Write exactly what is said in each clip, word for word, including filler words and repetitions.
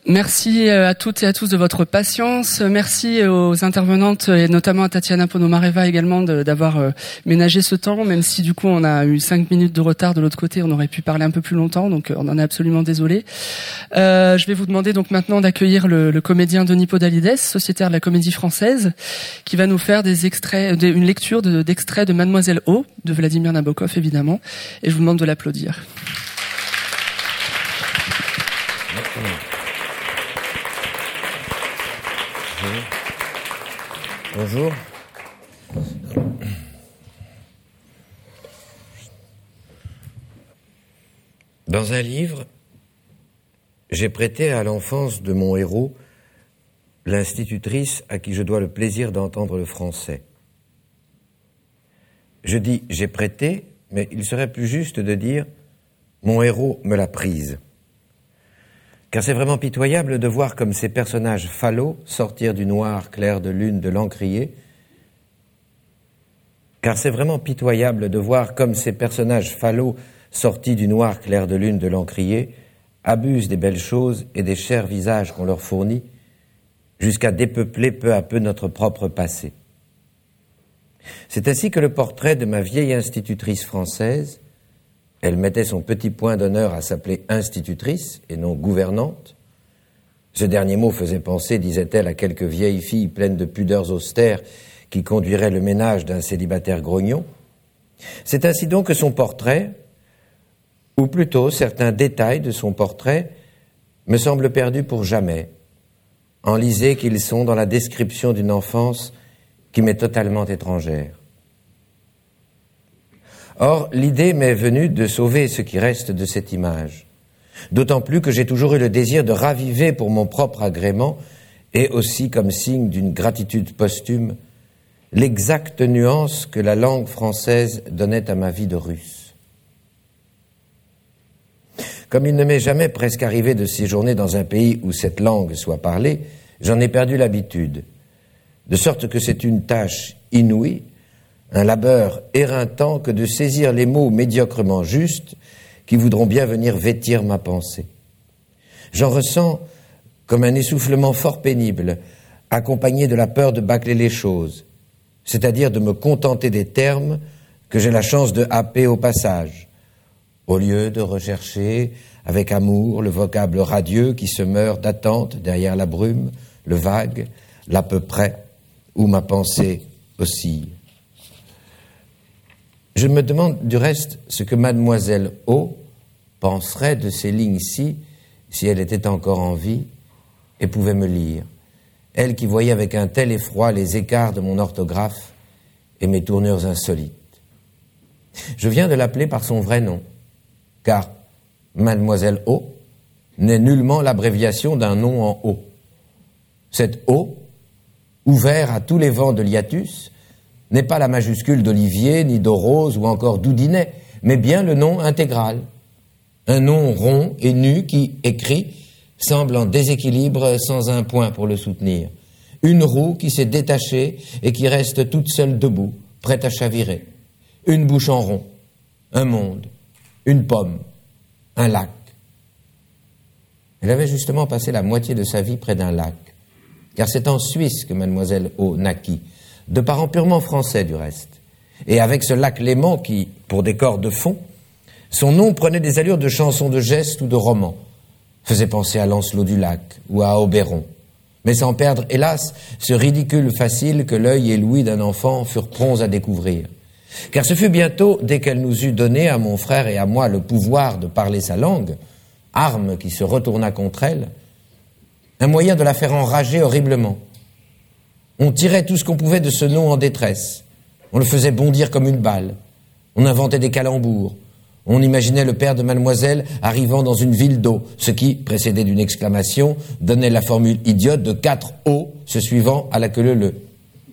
Merci à toutes et à tous de votre patience. Merci aux intervenantes et notamment à Tatiana Ponomareva également de, d'avoir euh, ménagé ce temps, même si du coup on a eu cinq minutes de retard de l'autre côté, on aurait pu parler un peu plus longtemps, donc on en est absolument désolé. Euh, je vais vous demander donc maintenant d'accueillir le, le comédien Denis Podalides, sociétaire de la Comédie Française, qui va nous faire des extraits, des, une lecture de, d'extraits de Mademoiselle O, de Vladimir Nabokov évidemment, et je vous demande de l'applaudir. Bonjour. Dans un livre, j'ai prêté à l'enfance de mon héros l'institutrice à qui je dois le plaisir d'entendre le français. Je dis « j'ai prêté », mais il serait plus juste de dire « mon héros me l'a prise ». Car c'est vraiment pitoyable de voir comme ces personnages falots sortir du noir clair de lune de l'encrier. Car c'est vraiment pitoyable de voir comme ces personnages falots sortis du noir clair de lune de l'encrier abusent des belles choses et des chers visages qu'on leur fournit, jusqu'à dépeupler peu à peu notre propre passé. C'est ainsi que le portrait de ma vieille institutrice française, elle mettait son petit point d'honneur à s'appeler institutrice et non gouvernante. Ce dernier mot faisait penser, disait-elle, à quelques vieilles filles pleines de pudeurs austères qui conduiraient le ménage d'un célibataire grognon. C'est ainsi donc que son portrait, ou plutôt certains détails de son portrait, me semblent perdus pour jamais, enlisés qu'ils sont dans la description d'une enfance qui m'est totalement étrangère. Or, l'idée m'est venue de sauver ce qui reste de cette image, d'autant plus que j'ai toujours eu le désir de raviver pour mon propre agrément, et aussi comme signe d'une gratitude posthume, l'exacte nuance que la langue française donnait à ma vie de Russe. Comme il ne m'est jamais presque arrivé de séjourner dans un pays où cette langue soit parlée, j'en ai perdu l'habitude, de sorte que c'est une tâche inouïe, un labeur éreintant que de saisir les mots médiocrement justes qui voudront bien venir vêtir ma pensée. J'en ressens comme un essoufflement fort pénible, accompagné de la peur de bâcler les choses, c'est-à-dire de me contenter des termes que j'ai la chance de happer au passage, au lieu de rechercher avec amour le vocable radieux qui se meurt d'attente derrière la brume, le vague, l'à peu près, où ma pensée oscille. Je me demande du reste ce que Mademoiselle O penserait de ces lignes-ci si elle était encore en vie et pouvait me lire. Elle qui voyait avec un tel effroi les écarts de mon orthographe et mes tournures insolites. Je viens de l'appeler par son vrai nom, car Mademoiselle O n'est nullement l'abréviation d'un nom en O. Cet O, ouvert à tous les vents de l'hiatus, n'est pas la majuscule d'Olivier, ni d'Orose ou encore d'Oudinet, mais bien le nom intégral. Un nom rond et nu qui, écrit, semble en déséquilibre sans un point pour le soutenir. Une roue qui s'est détachée et qui reste toute seule debout, prête à chavirer. Une bouche en rond, un monde, une pomme, un lac. Elle avait justement passé la moitié de sa vie près d'un lac, car c'est en Suisse que Mademoiselle O naquit, de parents purement français du reste. Et avec ce lac Léman qui, pour décor de fond, son nom prenait des allures de chansons de gestes ou de romans, faisait penser à Lancelot du Lac ou à Oberon, mais sans perdre, hélas, ce ridicule facile que l'œil et l'ouïe d'un enfant furent prompts à découvrir. Car ce fut bientôt, dès qu'elle nous eut donné à mon frère et à moi le pouvoir de parler sa langue, arme qui se retourna contre elle, un moyen de la faire enrager horriblement. On tirait tout ce qu'on pouvait de ce nom en détresse. On le faisait bondir comme une balle. On inventait des calembours. On imaginait le père de mademoiselle arrivant dans une ville d'eau, ce qui, précédé d'une exclamation, donnait la formule idiote de quatre O se suivant à la queue leu leu.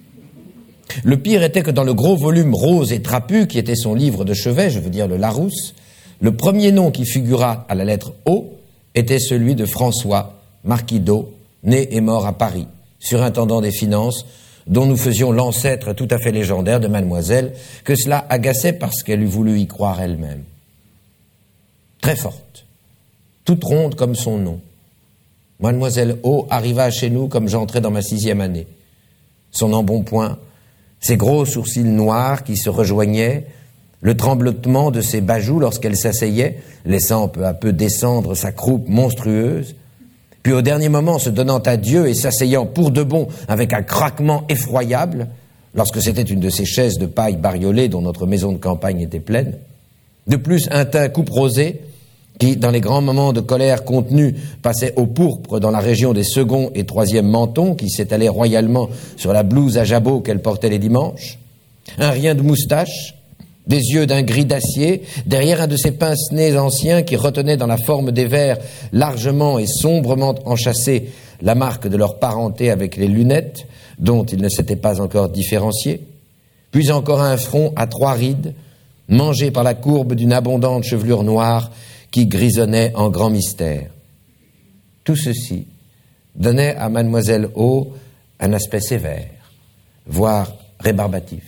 Le pire était que dans le gros volume rose et trapu qui était son livre de chevet, je veux dire le Larousse, le premier nom qui figura à la lettre O était celui de François, marquis d'O, né et mort à Paris, surintendant des finances, dont nous faisions l'ancêtre tout à fait légendaire de mademoiselle, que cela agaçait parce qu'elle eût voulu y croire elle-même. Très forte, toute ronde comme son nom, Mademoiselle O arriva chez nous comme j'entrais dans ma sixième année. Son embonpoint, ses gros sourcils noirs qui se rejoignaient, le tremblotement de ses bajoux lorsqu'elle s'asseyait, laissant peu à peu descendre sa croupe monstrueuse, puis au dernier moment se donnant à Dieu et s'asseyant pour de bon avec un craquement effroyable, lorsque c'était une de ces chaises de paille bariolée dont notre maison de campagne était pleine. De plus, un teint coupe-rosé, qui, dans les grands moments de colère contenus, passait au pourpre dans la région des second et troisième mentons, qui s'étalaient royalement sur la blouse à jabot qu'elle portait les dimanches. Un rien de moustache, des yeux d'un gris d'acier, derrière un de ces pince-nez anciens qui retenaient dans la forme des vers largement et sombrement enchâssés la marque de leur parenté avec les lunettes, dont ils ne s'étaient pas encore différenciés. Puis encore un front à trois rides, mangé par la courbe d'une abondante chevelure noire qui grisonnait en grand mystère. Tout ceci donnait à Mademoiselle O un aspect sévère, voire rébarbatif.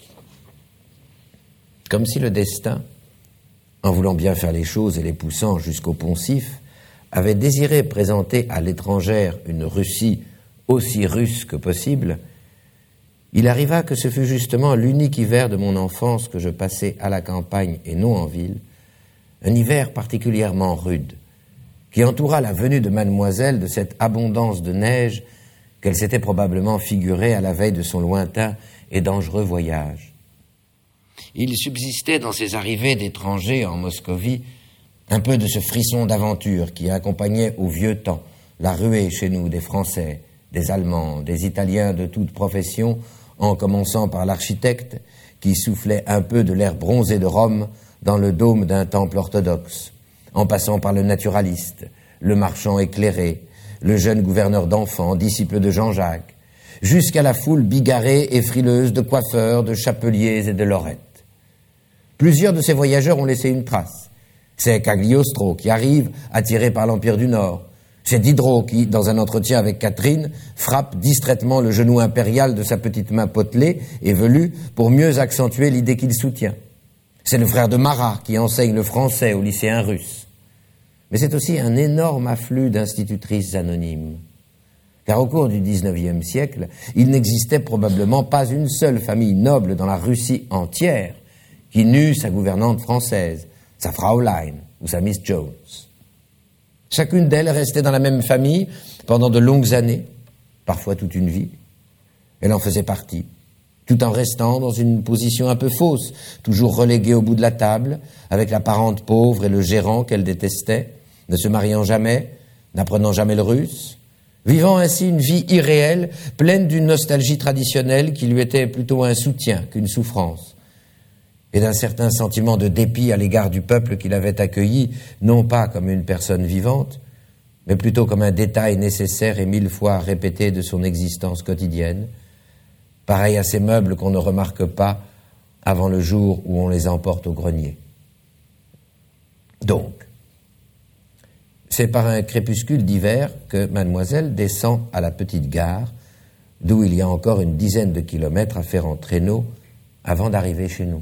Comme si le destin, en voulant bien faire les choses et les poussant jusqu'au poncif, avait désiré présenter à l'étrangère une Russie aussi russe que possible, il arriva que ce fut justement l'unique hiver de mon enfance que je passais à la campagne et non en ville, un hiver particulièrement rude, qui entoura la venue de Mademoiselle de cette abondance de neige qu'elle s'était probablement figurée à la veille de son lointain et dangereux voyage. Il subsistait dans ces arrivées d'étrangers en Moscovie un peu de ce frisson d'aventure qui accompagnait au vieux temps la ruée chez nous des Français, des Allemands, des Italiens de toute profession, en commençant par l'architecte qui soufflait un peu de l'air bronzé de Rome dans le dôme d'un temple orthodoxe, en passant par le naturaliste, le marchand éclairé, le jeune gouverneur d'enfants, disciple de Jean-Jacques, jusqu'à la foule bigarrée et frileuse de coiffeurs, de chapeliers et de lorettes. Plusieurs de ces voyageurs ont laissé une trace. C'est Cagliostro qui arrive, attiré par l'Empire du Nord. C'est Diderot qui, dans un entretien avec Catherine, frappe distraitement le genou impérial de sa petite main potelée et velue pour mieux accentuer l'idée qu'il soutient. C'est le frère de Marat qui enseigne le français aux lycéens russes. Mais c'est aussi un énorme afflux d'institutrices anonymes. Car au cours du dix-neuvième siècle, il n'existait probablement pas une seule famille noble dans la Russie entière qui n'eût sa gouvernante française, sa Fraulein ou sa Miss Jones. Chacune d'elles restait dans la même famille pendant de longues années, parfois toute une vie. Elle en faisait partie, tout en restant dans une position un peu fausse, toujours reléguée au bout de la table, avec la parente pauvre et le gérant qu'elle détestait, ne se mariant jamais, n'apprenant jamais le russe, vivant ainsi une vie irréelle, pleine d'une nostalgie traditionnelle qui lui était plutôt un soutien qu'une souffrance, et d'un certain sentiment de dépit à l'égard du peuple qui l'avait accueilli, non pas comme une personne vivante, mais plutôt comme un détail nécessaire et mille fois répété de son existence quotidienne, pareil à ces meubles qu'on ne remarque pas avant le jour où on les emporte au grenier. Donc, c'est par un crépuscule d'hiver que Mademoiselle descend à la petite gare, d'où il y a encore une dizaine de kilomètres à faire en traîneau avant d'arriver chez nous.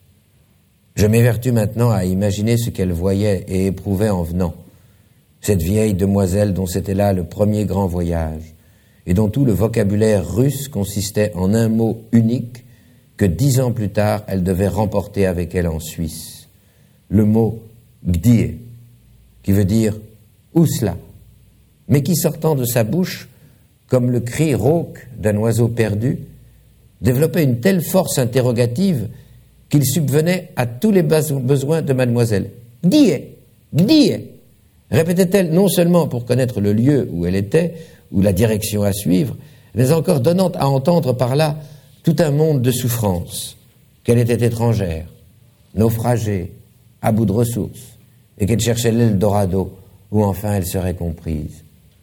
Je m'évertue maintenant à imaginer ce qu'elle voyait et éprouvait en venant, cette vieille demoiselle dont c'était là le premier grand voyage, et dont tout le vocabulaire russe consistait en un mot unique que dix ans plus tard elle devait remporter avec elle en Suisse, le mot « gdie », qui veut dire « où cela », mais qui, sortant de sa bouche, comme le cri rauque d'un oiseau perdu, développait une telle force interrogative qu'il subvenait à tous les besoins de Mademoiselle. « Gdie, gdie !» répétait-elle non seulement pour connaître le lieu où elle était, ou la direction à suivre, mais encore donnant à entendre par là tout un monde de souffrances, qu'elle était étrangère, naufragée, à bout de ressources, et qu'elle cherchait l'Eldorado, où enfin elle serait comprise.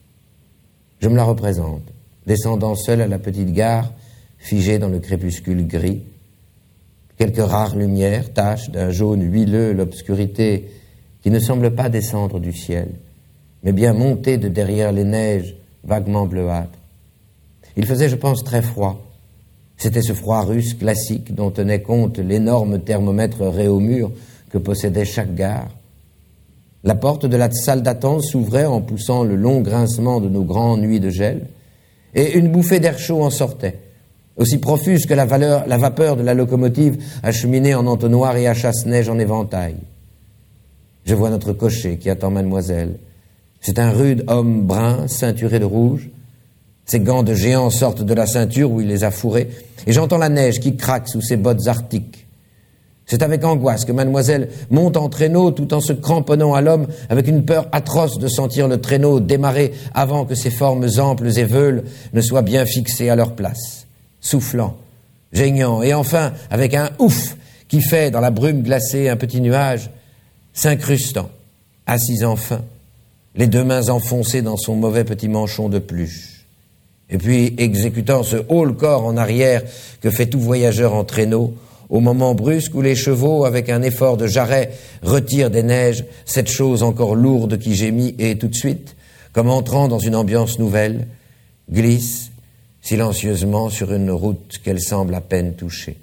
Je me la représente, descendant seule à la petite gare, figée dans le crépuscule gris, quelques rares lumières tachent d'un jaune huileux l'obscurité qui ne semble pas descendre du ciel, mais bien monter de derrière les neiges vaguement bleuâtres. Il faisait, je pense, très froid. C'était ce froid russe classique dont tenait compte l'énorme thermomètre Réaumur que possédait chaque gare. La porte de la salle d'attente s'ouvrait en poussant le long grincement de nos grandes nuits de gel, et une bouffée d'air chaud en sortait, aussi profuse que la, valeur, la vapeur de la locomotive acheminée en entonnoir et à chasse-neige en éventail. Je vois notre cocher qui attend mademoiselle. C'est un rude homme brun, ceinturé de rouge. Ses gants de géant sortent de la ceinture où il les a fourrés, et j'entends la neige qui craque sous ses bottes arctiques. C'est avec angoisse que mademoiselle monte en traîneau tout en se cramponnant à l'homme, avec une peur atroce de sentir le traîneau démarrer avant que ses formes amples et veules ne soient bien fixées à leur place, soufflant, geignant, et enfin avec un ouf qui fait dans la brume glacée un petit nuage, s'incrustant, assise enfin, les deux mains enfoncées dans son mauvais petit manchon de pluche, et puis exécutant ce haut-le-corps en arrière que fait tout voyageur en traîneau, au moment brusque où les chevaux, avec un effort de jarret, retirent des neiges cette chose encore lourde qui gémit et, tout de suite, comme entrant dans une ambiance nouvelle, glisse silencieusement sur une route qu'elle semble à peine toucher.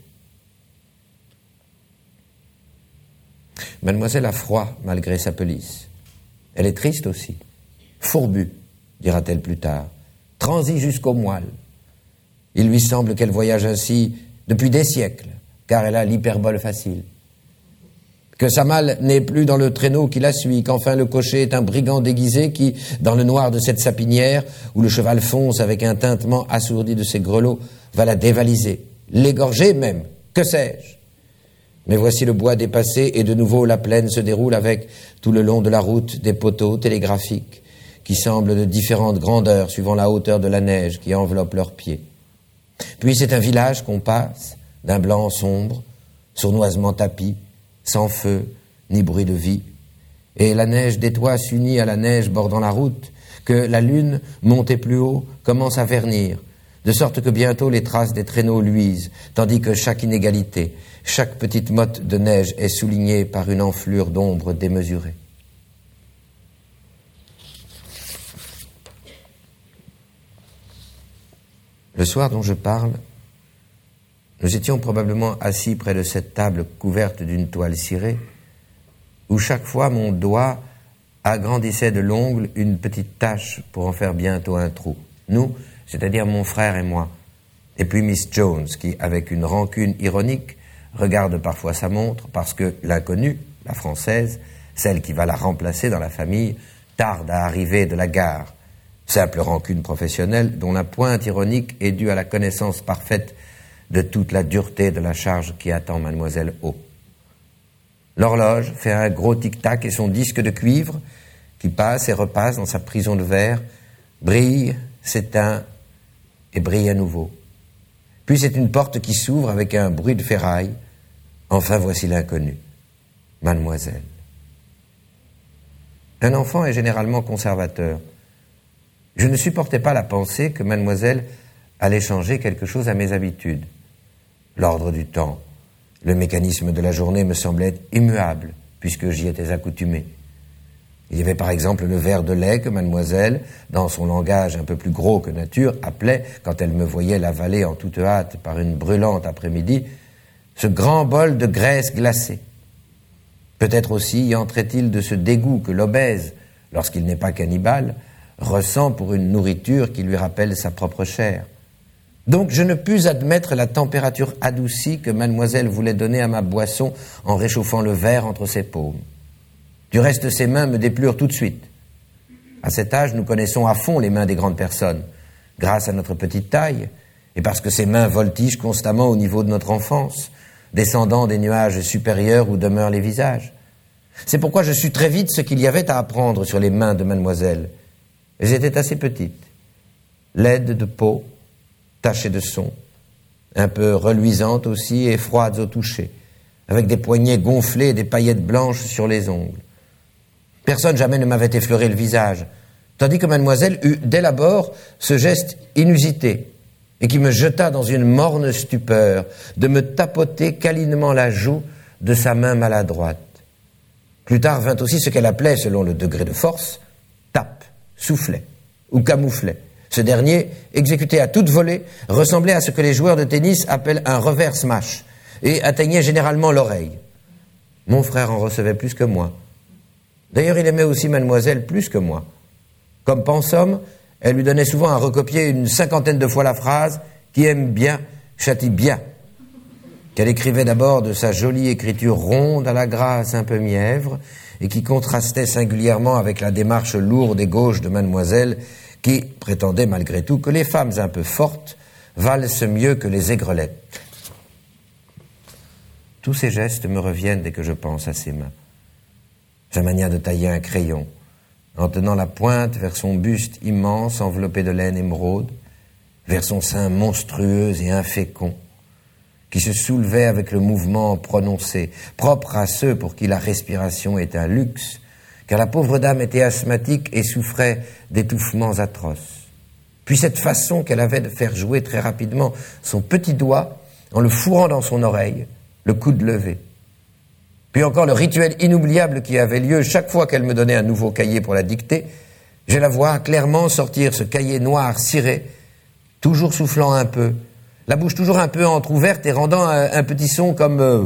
Mademoiselle a froid malgré sa pelisse. Elle est triste aussi, fourbue, dira-t-elle plus tard, transie jusqu'au moelle. Il lui semble qu'elle voyage ainsi depuis des siècles, car elle a l'hyperbole facile. Que sa malle n'est plus dans le traîneau qui la suit, qu'enfin le cocher est un brigand déguisé qui, dans le noir de cette sapinière, où le cheval fonce avec un tintement assourdi de ses grelots, va la dévaliser, l'égorger même, que sais-je. Mais voici le bois dépassé et de nouveau la plaine se déroule avec, tout le long de la route, des poteaux télégraphiques qui semblent de différentes grandeurs suivant la hauteur de la neige qui enveloppe leurs pieds. Puis c'est un village qu'on passe, d'un blanc sombre, sournoisement tapi, sans feu, ni bruit de vie. Et la neige des toits s'unit à la neige bordant la route, que la lune, montée plus haut, commence à vernir, de sorte que bientôt les traces des traîneaux luisent, tandis que chaque inégalité, chaque petite motte de neige est soulignée par une enflure d'ombre démesurée. Le soir dont je parle, nous étions probablement assis près de cette table couverte d'une toile cirée, où chaque fois mon doigt agrandissait de l'ongle une petite tache pour en faire bientôt un trou. Nous, c'est-à-dire mon frère et moi, et puis Miss Jones, qui, avec une rancune ironique, regarde parfois sa montre, parce que l'inconnue, la française, celle qui va la remplacer dans la famille, tarde à arriver de la gare. Simple rancune professionnelle dont la pointe ironique est due à la connaissance parfaite de toute la dureté de la charge qui attend mademoiselle O. L'horloge fait un gros tic-tac et son disque de cuivre, qui passe et repasse dans sa prison de verre, brille, s'éteint et brille à nouveau. Puis c'est une porte qui s'ouvre avec un bruit de ferraille. Enfin voici l'inconnu, mademoiselle. Un enfant est généralement conservateur. Je ne supportais pas la pensée que mademoiselle allait changer quelque chose à mes habitudes. L'ordre du temps, le mécanisme de la journée me semblait immuable, puisque j'y étais accoutumé. Il y avait par exemple le verre de lait que mademoiselle, dans son langage un peu plus gros que nature, appelait, quand elle me voyait l'avaler en toute hâte par une brûlante après-midi, ce grand bol de graisse glacée. Peut-être aussi y entrait-il de ce dégoût que l'obèse, lorsqu'il n'est pas cannibale, ressent pour une nourriture qui lui rappelle sa propre chair. Donc je ne pus admettre la température adoucie que mademoiselle voulait donner à ma boisson en réchauffant le verre entre ses paumes. Du reste, ses mains me déplurent tout de suite. À cet âge, nous connaissons à fond les mains des grandes personnes, grâce à notre petite taille, et parce que ces mains voltigent constamment au niveau de notre enfance, descendant des nuages supérieurs où demeurent les visages. C'est pourquoi je sus très vite ce qu'il y avait à apprendre sur les mains de mademoiselle. Elles étaient assez petites, laides de peau, tachées de son, un peu reluisantes aussi et froides au toucher, avec des poignets gonflés et des paillettes blanches sur les ongles. Personne jamais ne m'avait effleuré le visage, tandis que mademoiselle eut dès l'abord ce geste inusité et qui me jeta dans une morne stupeur de me tapoter câlinement la joue de sa main maladroite. Plus tard vint aussi ce qu'elle appelait, selon le degré de force, tape, soufflet ou camouflet. Ce dernier, exécuté à toute volée, ressemblait à ce que les joueurs de tennis appellent un revers smash et atteignait généralement l'oreille. Mon frère en recevait plus que moi. D'ailleurs, il aimait aussi mademoiselle plus que moi. Comme pensum, elle lui donnait souvent à recopier une cinquantaine de fois la phrase « qui aime bien, châtie bien », qu'elle écrivait d'abord de sa jolie écriture ronde à la grâce un peu mièvre et qui contrastait singulièrement avec la démarche lourde et gauche de mademoiselle qui prétendait malgré tout que les femmes un peu fortes valsent mieux que les aigrelettes. Tous ces gestes me reviennent dès que je pense à ses mains. Sa manière de tailler un crayon, en tenant la pointe vers son buste immense enveloppé de laine émeraude, vers son sein monstrueux et infécond, qui se soulevait avec le mouvement prononcé, propre à ceux pour qui la respiration est un luxe, car la pauvre dame était asthmatique et souffrait d'étouffements atroces. Puis cette façon qu'elle avait de faire jouer très rapidement son petit doigt en le fourrant dans son oreille, le coude levé. Puis encore le rituel inoubliable qui avait lieu chaque fois qu'elle me donnait un nouveau cahier pour la dicter. Je la vois clairement sortir ce cahier noir ciré, toujours soufflant un peu, la bouche toujours un peu entr'ouverte et rendant un, un petit son comme... Euh,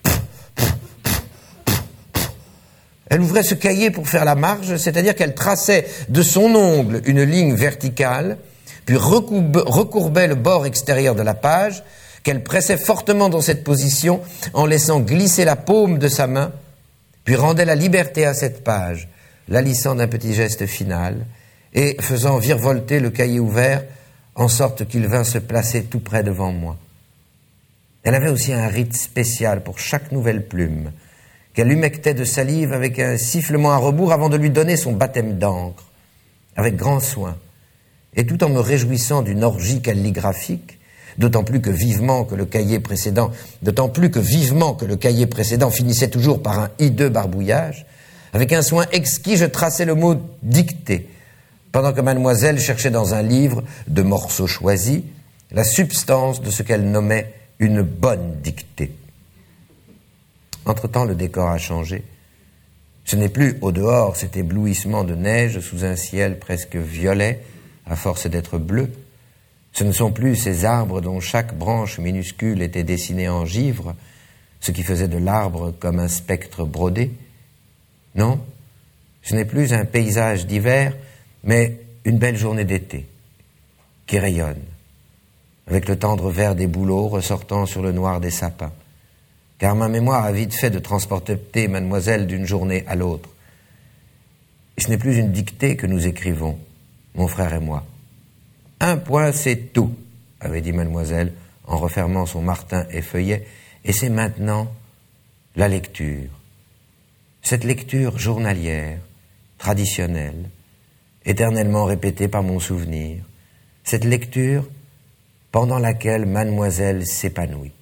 Elle ouvrait ce cahier pour faire la marge, c'est-à-dire qu'elle traçait de son ongle une ligne verticale, puis recourbe, recourbait le bord extérieur de la page, qu'elle pressait fortement dans cette position en laissant glisser la paume de sa main, puis rendait la liberté à cette page, la lissant d'un petit geste final et faisant virevolter le cahier ouvert en sorte qu'il vint se placer tout près devant moi. Elle avait aussi un rite spécial pour chaque nouvelle plume, qu'elle humectait de salive avec un sifflement à rebours avant de lui donner son baptême d'encre, avec grand soin, et tout en me réjouissant d'une orgie calligraphique, d'autant plus que vivement que le cahier précédent, d'autant plus que vivement que le cahier précédent finissait toujours par un hideux barbouillage, avec un soin exquis, je traçais le mot « dictée », pendant que mademoiselle cherchait dans un livre de morceaux choisis la substance de ce qu'elle nommait une bonne dictée. Entre-temps, le décor a changé. Ce n'est plus au dehors cet éblouissement de neige sous un ciel presque violet, à force d'être bleu. Ce ne sont plus ces arbres dont chaque branche minuscule était dessinée en givre, ce qui faisait de l'arbre comme un spectre brodé. Non, ce n'est plus un paysage d'hiver, mais une belle journée d'été qui rayonne, avec le tendre vert des bouleaux ressortant sur le noir des sapins. Car ma mémoire a vite fait de transporter mademoiselle d'une journée à l'autre. Et ce n'est plus une dictée que nous écrivons, mon frère et moi. Un point, c'est tout, avait dit mademoiselle en refermant son martin et feuillet, et c'est maintenant la lecture. Cette lecture journalière, traditionnelle, éternellement répétée par mon souvenir, cette lecture pendant laquelle mademoiselle s'épanouit.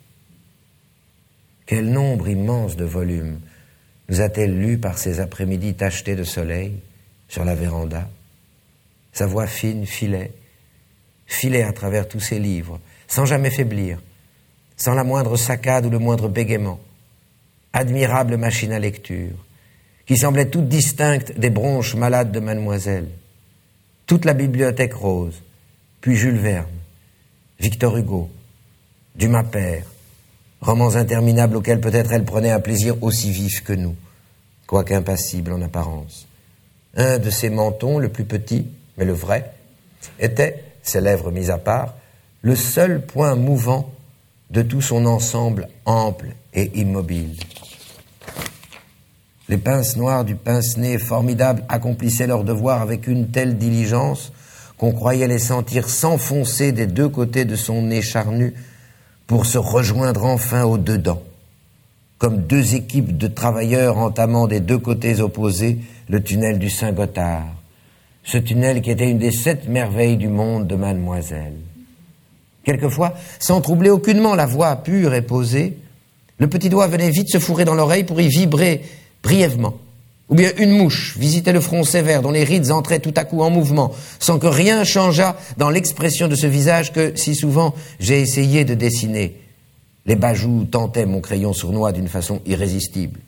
Quel nombre immense de volumes nous a-t-elle lus par ces après-midi tachetés de soleil sur la véranda? Sa voix fine filait, filait à travers tous ces livres, sans jamais faiblir, sans la moindre saccade ou le moindre bégaiement. Admirable machine à lecture, qui semblait toute distincte des bronches malades de mademoiselle. Toute la bibliothèque rose, puis Jules Verne, Victor Hugo, Dumas père, romans interminables auxquels peut-être elle prenait un plaisir aussi vif que nous, quoique impassible en apparence. Un de ses mentons, le plus petit, mais le vrai, était, ses lèvres mises à part, le seul point mouvant de tout son ensemble ample et immobile. Les pinces noires du pince-nez formidable accomplissaient leur devoir avec une telle diligence qu'on croyait les sentir s'enfoncer des deux côtés de son nez charnu pour se rejoindre enfin au dedans, comme deux équipes de travailleurs entamant des deux côtés opposés le tunnel du Saint-Gothard, ce tunnel qui était une des sept merveilles du monde de mademoiselle. Quelquefois, sans troubler aucunement la voix pure et posée, le petit doigt venait vite se fourrer dans l'oreille pour y vibrer brièvement. Ou bien une mouche visitait le front sévère dont les rides entraient tout à coup en mouvement, sans que rien changeât dans l'expression de ce visage que, si souvent, j'ai essayé de dessiner. Les bajous tentaient mon crayon sournois d'une façon irrésistible.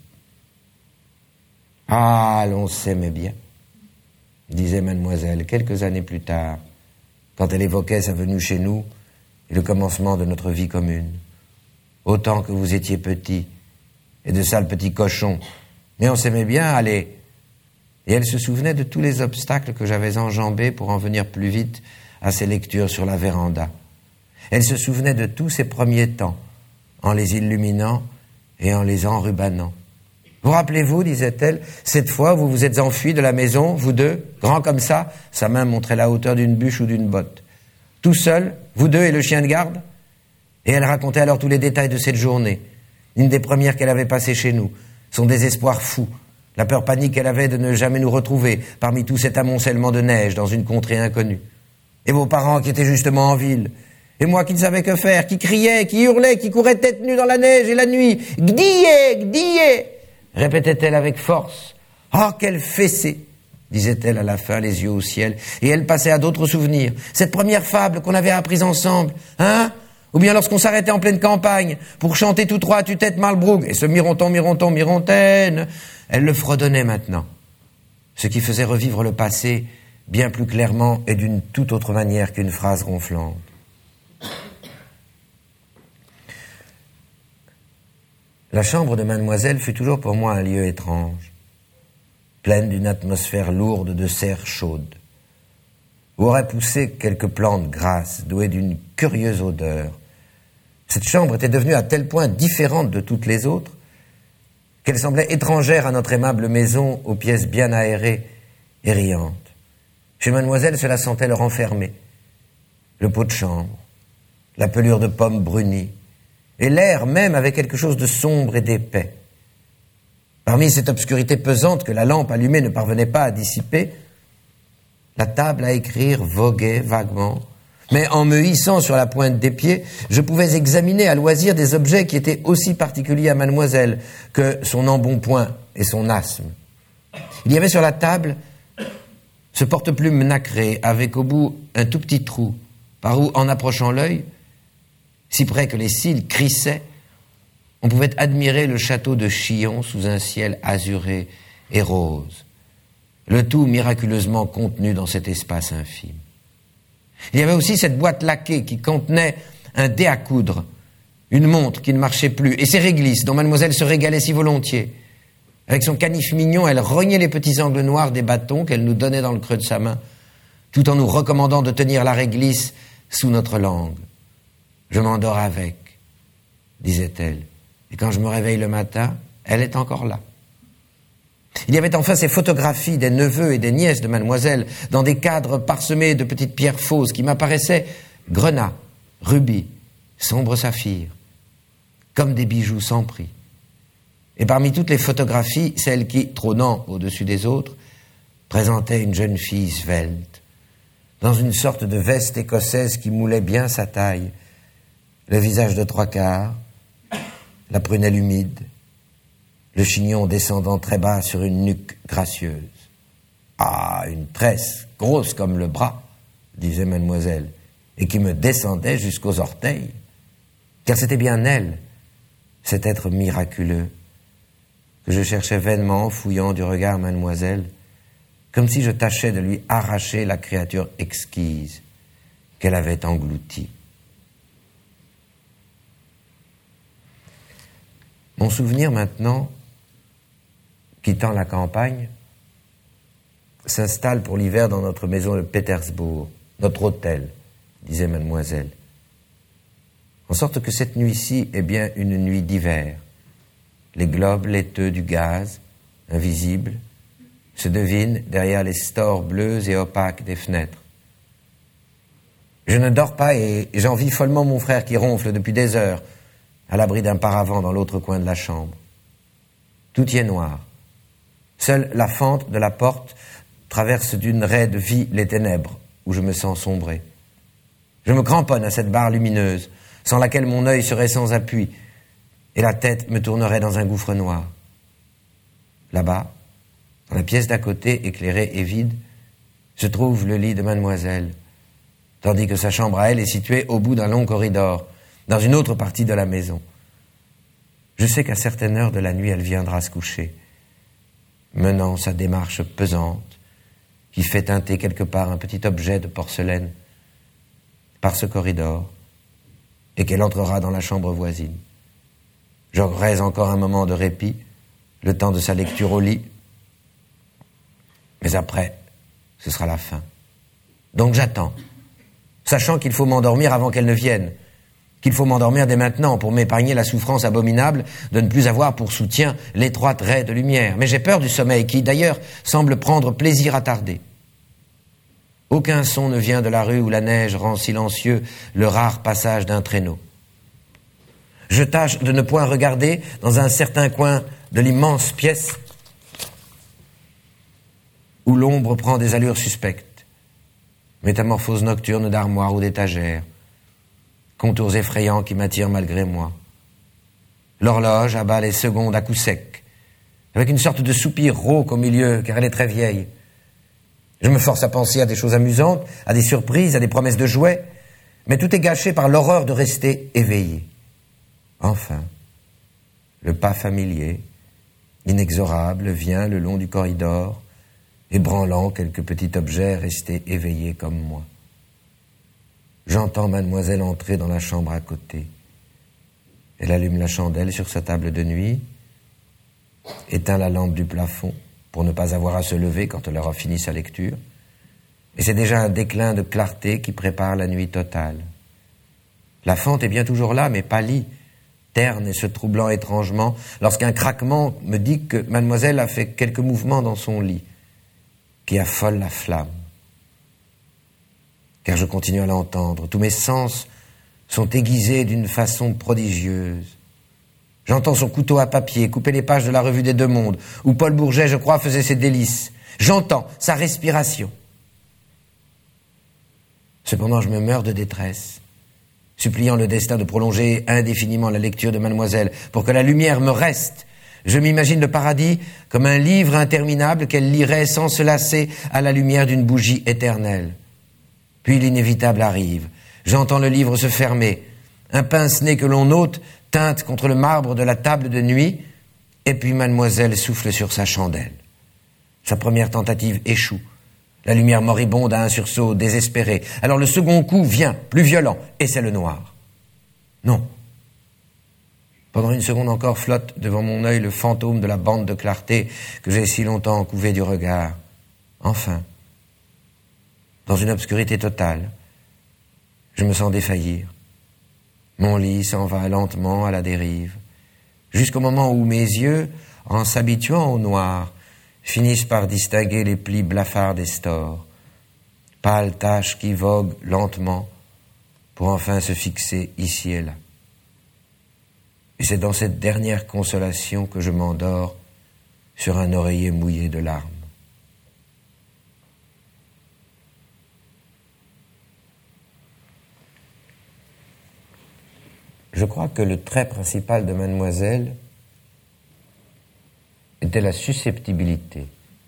« Ah, l'on s'aimait bien », disait mademoiselle quelques années plus tard, quand elle évoquait sa venue chez nous et le commencement de notre vie commune. « Autant que vous étiez petit, et de sales petits cochons. Mais on s'aimait bien, allez, Et elle se souvenait de tous les obstacles que j'avais enjambés pour en venir plus vite à ses lectures sur la véranda. Elle se souvenait de tous ses premiers temps, en les illuminant et en les enrubanant. Vous rappelez-vous, disait-elle, cette fois vous vous êtes enfuis de la maison, vous deux, grands comme ça, sa main montrait la hauteur d'une bûche ou d'une botte. Tout seul, vous deux et le chien de garde? Et elle racontait alors tous les détails de cette journée, une des premières qu'elle avait passées chez nous, son désespoir fou, la peur panique qu'elle avait de ne jamais nous retrouver parmi tout cet amoncellement de neige dans une contrée inconnue. Et vos parents qui étaient justement en ville, et moi qui ne savais que faire, qui criait, qui hurlait, qui courait tête nue dans la neige et la nuit. « Gdié, gdié !» répétait-elle avec force. « Oh, quelle fessée !» disait-elle à la fin, les yeux au ciel. Et elle passait à d'autres souvenirs. Cette première fable qu'on avait apprise ensemble, hein? Ou bien lorsqu'on s'arrêtait en pleine campagne pour chanter tous trois à tue-tête Malbrough et ce mironton, mironton, mirontaine. Elle le fredonnait maintenant, ce qui faisait revivre le passé bien plus clairement et d'une toute autre manière qu'une phrase ronflante. La chambre de mademoiselle fut toujours pour moi un lieu étrange, pleine d'une atmosphère lourde de serre chaude, où auraient poussé quelques plantes grasses, douées d'une curieuse odeur. Cette chambre était devenue à tel point différente de toutes les autres qu'elle semblait étrangère à notre aimable maison aux pièces bien aérées et riantes. Chez mademoiselle, cela sentait le renfermer, le pot de chambre, la pelure de pommes brunies, et l'air même avait quelque chose de sombre et d'épais. Parmi cette obscurité pesante que la lampe allumée ne parvenait pas à dissiper, la table à écrire voguait vaguement, mais en me hissant sur la pointe des pieds, je pouvais examiner à loisir des objets qui étaient aussi particuliers à mademoiselle que son embonpoint et son asthme. Il y avait sur la table ce porte-plume nacré avec au bout un tout petit trou, par où, en approchant l'œil, si près que les cils crissaient, on pouvait admirer le château de Chillon sous un ciel azuré et rose, le tout miraculeusement contenu dans cet espace infime. Il y avait aussi cette boîte laquée qui contenait un dé à coudre, une montre qui ne marchait plus, et ses réglisses dont mademoiselle se régalait si volontiers. Avec son canif mignon, elle rognait les petits angles noirs des bâtons qu'elle nous donnait dans le creux de sa main, tout en nous recommandant de tenir la réglisse sous notre langue. « Je m'endors avec », disait-elle. Et quand je me réveille le matin, elle est encore là. Il y avait enfin ces photographies des neveux et des nièces de mademoiselle dans des cadres parsemés de petites pierres fausses qui m'apparaissaient grenats, rubis, sombres saphirs, comme des bijoux sans prix. Et parmi toutes les photographies, celle qui, trônant au-dessus des autres, présentait une jeune fille svelte, dans une sorte de veste écossaise qui moulait bien sa taille, le visage de trois quarts, la prunelle humide, le chignon descendant très bas sur une nuque gracieuse. « Ah, une tresse, grosse comme le bras », disait mademoiselle, et qui me descendait jusqu'aux orteils, car c'était bien elle, cet être miraculeux, que je cherchais vainement en fouillant du regard mademoiselle, comme si je tâchais de lui arracher la créature exquise qu'elle avait engloutie. Mon souvenir maintenant, quittant la campagne, s'installe pour l'hiver dans notre maison de Pétersbourg, notre hôtel, disait mademoiselle. En sorte que cette nuit-ci est bien une nuit d'hiver. Les globes laiteux du gaz, invisibles, se devinent derrière les stores bleus et opaques des fenêtres. Je ne dors pas et j'envie follement mon frère qui ronfle depuis des heures, à l'abri d'un paravent dans l'autre coin de la chambre. Tout y est noir. Seule la fente de la porte traverse d'une raide vie les ténèbres, où je me sens sombrer. Je me cramponne à cette barre lumineuse, sans laquelle mon œil serait sans appui, et la tête me tournerait dans un gouffre noir. Là-bas, dans la pièce d'à côté, éclairée et vide, se trouve le lit de mademoiselle, tandis que sa chambre à elle est située au bout d'un long corridor, dans une autre partie de la maison. Je sais qu'à certaines heures de la nuit, elle viendra se coucher, menant sa démarche pesante, qui fait teinter quelque part un petit objet de porcelaine, par ce corridor, et qu'elle entrera dans la chambre voisine. J'aurai encore un moment de répit, le temps de sa lecture au lit, Mais après, ce sera la fin. Donc j'attends, sachant qu'il faut m'endormir avant qu'elle ne vienne, qu'il faut m'endormir dès maintenant pour m'épargner la souffrance abominable de ne plus avoir pour soutien l'étroite raie de lumière. Mais j'ai peur du sommeil qui, d'ailleurs, semble prendre plaisir à tarder. Aucun son ne vient de la rue où la neige rend silencieux le rare passage d'un traîneau. Je tâche de ne point regarder dans un certain coin de l'immense pièce où l'ombre prend des allures suspectes. Métamorphose nocturne d'armoires ou d'étagères. Contours effrayants qui m'attirent malgré moi. L'horloge abat les secondes à coups secs, avec une sorte de soupir rauque au milieu, car elle est très vieille. Je me force à penser à des choses amusantes, à des surprises, à des promesses de jouets, mais tout est gâché par l'horreur de rester éveillé. Enfin, le pas familier, inexorable, vient le long du corridor, ébranlant quelques petits objets restés éveillés comme moi. J'entends mademoiselle entrer dans la chambre à côté. Elle allume la chandelle sur sa table de nuit, éteint la lampe du plafond pour ne pas avoir à se lever quand elle aura fini sa lecture, et c'est déjà un déclin de clarté qui prépare la nuit totale. La fente est bien toujours là, mais pâlie, terne et se troublant étrangement, lorsqu'un craquement me dit que mademoiselle a fait quelques mouvements dans son lit, qui affolent la flamme. Car je continue à l'entendre, tous mes sens sont aiguisés d'une façon prodigieuse. J'entends son couteau à papier couper les pages de la Revue des Deux Mondes, où Paul Bourget, je crois, faisait ses délices. J'entends sa respiration. Cependant, je me meurs de détresse, suppliant le destin de prolonger indéfiniment la lecture de mademoiselle, pour que la lumière me reste. Je m'imagine le paradis comme un livre interminable qu'elle lirait sans se lasser à la lumière d'une bougie éternelle. Puis l'inévitable arrive. J'entends le livre se fermer. Un pince-nez que l'on ôte teinte contre le marbre de la table de nuit, et puis mademoiselle souffle sur sa chandelle. Sa première tentative échoue. La lumière moribonde a un sursaut désespéré. Alors le second coup vient, plus violent, et c'est le noir. Non. Pendant une seconde encore flotte devant mon œil le fantôme de la bande de clarté que j'ai si longtemps couvé du regard. Enfin, dans une obscurité totale, je me sens défaillir. Mon lit s'en va lentement à la dérive, jusqu'au moment où mes yeux, en s'habituant au noir, finissent par distinguer les plis blafards des stores, pâles taches qui voguent lentement pour enfin se fixer ici et là. Et c'est dans cette dernière consolation que je m'endors sur un oreiller mouillé de larmes. Je crois que le trait principal de mademoiselle était la susceptibilité.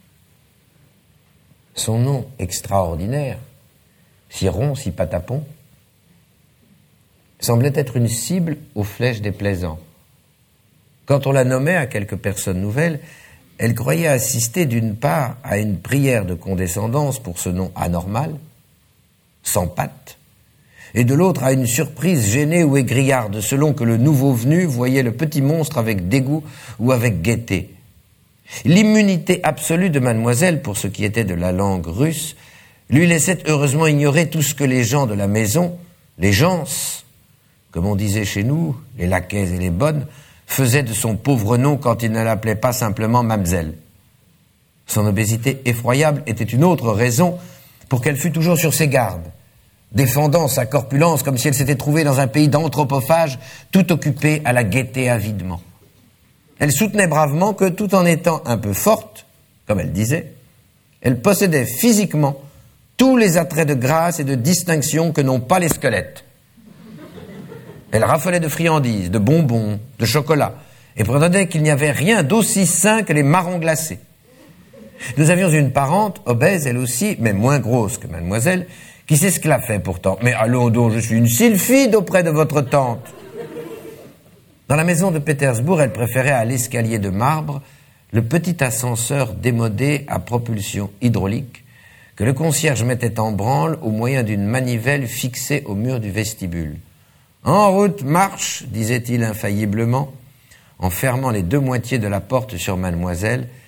Son nom extraordinaire, si rond, si patapon, semblait être une cible aux flèches déplaisants. Quand on la nommait à quelques personnes nouvelles, elle croyait assister d'une part à une prière de condescendance pour ce nom anormal, sans pattes, et de l'autre à une surprise gênée ou égrillarde, selon que le nouveau venu voyait le petit monstre avec dégoût ou avec gaieté. L'immunité absolue de mademoiselle, pour ce qui était de la langue russe, lui laissait heureusement ignorer tout ce que les gens de la maison, les gens, comme on disait chez nous, les laquais et les bonnes, faisaient de son pauvre nom quand il ne l'appelait pas simplement mamselle. Son obésité effroyable était une autre raison pour qu'elle fût toujours sur ses gardes, défendant sa corpulence comme si elle s'était trouvée dans un pays d'anthropophages tout occupée à la guetter avidement. Elle soutenait bravement que, tout en étant un peu forte, comme elle disait, elle possédait physiquement tous les attraits de grâce et de distinction que n'ont pas les squelettes. Elle raffolait de friandises, de bonbons, de chocolat, et prétendait qu'il n'y avait rien d'aussi sain que les marrons glacés. Nous avions une parente, obèse elle aussi, mais moins grosse que mademoiselle, qui s'esclaffait pourtant. « Mais allons donc, je suis une sylphide auprès de votre tante !» Dans la maison de Pétersbourg, elle préférait à l'escalier de marbre le petit ascenseur démodé à propulsion hydraulique que le concierge mettait en branle au moyen d'une manivelle fixée au mur du vestibule. « En route, marche !» disait-il infailliblement, en fermant les deux moitiés de la porte sur mademoiselle,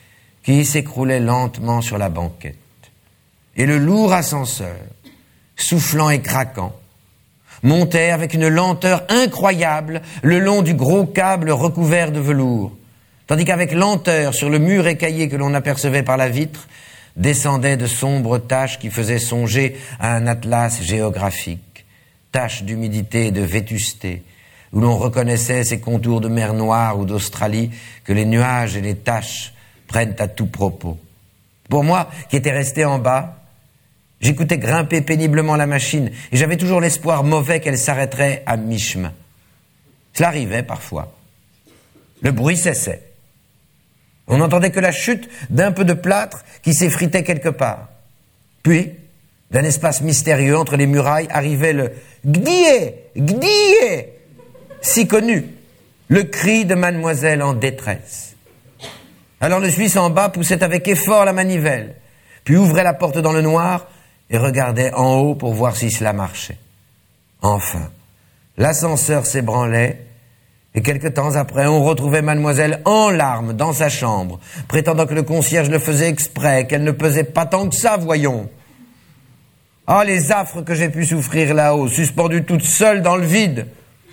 qui s'écroulait lentement sur la banquette. Et le lourd ascenseur, soufflant et craquant, montait avec une lenteur incroyable le long du gros câble recouvert de velours, tandis qu'avec lenteur, sur le mur écaillé que l'on apercevait par la vitre, descendaient de sombres taches qui faisaient songer à un atlas géographique, taches d'humidité et de vétusté, où l'on reconnaissait ces contours de mer Noire ou d'Australie que les nuages et les taches prennent à tout propos. Pour moi, qui étais resté en bas, j'écoutais grimper péniblement la machine et j'avais toujours l'espoir mauvais qu'elle s'arrêterait à mi-chemin. Cela arrivait parfois. Le bruit cessait. On n'entendait que la chute d'un peu de plâtre qui s'effritait quelque part. Puis, d'un espace mystérieux entre les murailles, arrivait le « Gdié, Gdié !» si connu, le cri de mademoiselle en détresse. Alors le Suisse en bas poussait avec effort la manivelle, puis ouvrait la porte dans le noir et regardait en haut pour voir si cela marchait. Enfin, l'ascenseur s'ébranlait, et quelque temps après, on retrouvait mademoiselle en larmes dans sa chambre, prétendant que le concierge le faisait exprès, qu'elle ne pesait pas tant que ça, voyons. Ah, les affres que j'ai pu souffrir là-haut, suspendue toute seule dans le vide.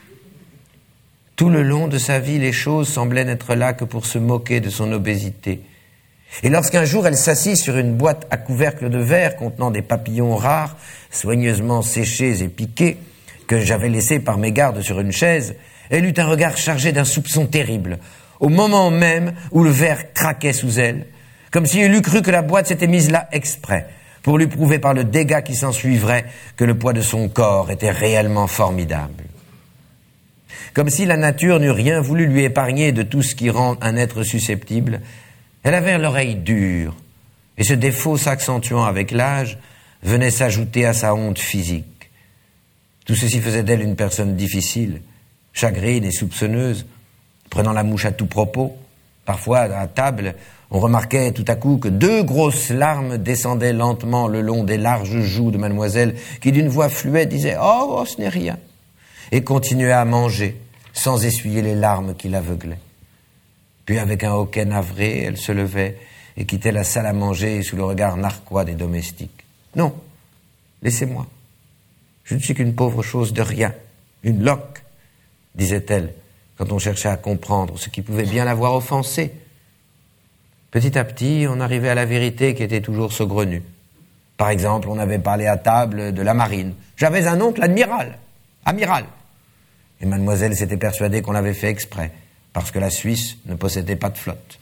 Tout le long de sa vie, les choses semblaient n'être là que pour se moquer de son obésité. Et lorsqu'un jour elle s'assit sur une boîte à couvercle de verre contenant des papillons rares, soigneusement séchés et piqués, que j'avais laissés par mégarde sur une chaise, elle eut un regard chargé d'un soupçon terrible, au moment même où le verre craquait sous elle, comme si elle eût cru que la boîte s'était mise là exprès, pour lui prouver par le dégât qui s'ensuivrait que le poids de son corps était réellement formidable. Comme si la nature n'eût rien voulu lui épargner de tout ce qui rend un être susceptible, elle avait l'oreille dure, et ce défaut s'accentuant avec l'âge, venait s'ajouter à sa honte physique. Tout ceci faisait d'elle une personne difficile, chagrine et soupçonneuse, prenant la mouche à tout propos. Parfois, à table, on remarquait tout à coup que deux grosses larmes descendaient lentement le long des larges joues de mademoiselle, qui d'une voix fluette disait « Oh, oh, ce n'est rien !» et continuait à manger, sans essuyer les larmes qui l'aveuglaient. Puis, avec un hoquet navré, elle se levait et quittait la salle à manger sous le regard narquois des domestiques. « Non, laissez-moi. Je ne suis qu'une pauvre chose de rien, une loque, » disait-elle, quand on cherchait à comprendre ce qui pouvait bien l'avoir offensée. Petit à petit, on arrivait à la vérité qui était toujours saugrenue. Par exemple, on avait parlé à table de la marine. J'avais un oncle admiral, amiral. Et mademoiselle s'était persuadée qu'on l'avait fait exprès, parce que la Suisse ne possédait pas de flotte.